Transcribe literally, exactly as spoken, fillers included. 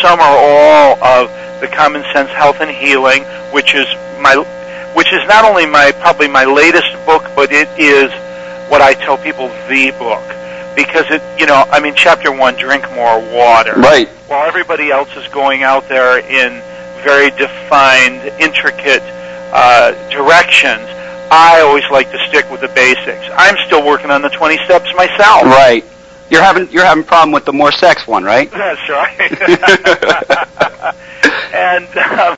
some or all of the Common Sense Health and Healing, which is my, which is not only my probably my latest book, but it is what I tell people the book, because it, you know, I mean, chapter one, drink more water. Right. While everybody else is going out there in very defined, intricate uh, directions, I always like to stick with the basics. I'm still working on the twenty steps myself. Right. You're having you're having a problem with the more sex one, right? That's right. And um,